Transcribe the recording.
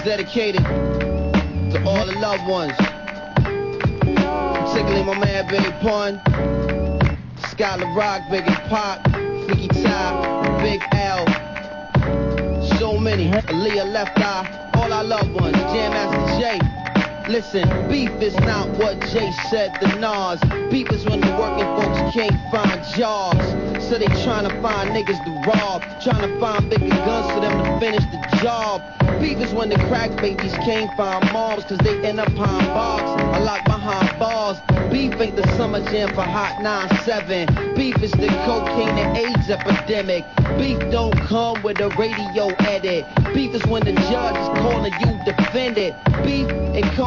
dedicated to all the loved ones. Particularly my man Big Pun, Skylar Rock, Big and Pop, Freaky Ty, Big L. So many, Aaliyah Left Eye, all our loved ones, Jam Master Jay. Listen, beef is not what Jay said to Nas. Beef is when the working folks can't find jobs. So they tryna find niggas to rob, tryna find bigger guns for them to finish the job. Beef is when the crack babies can't find moms, cause they end up behind bars, I lock behind bars. Beef ain't the summer jam for Hot 97. Beef is the cocaine and AIDS epidemic. Beef don't come with a radio edit. Beef is when the judge is calling you defendant. Beef, it comes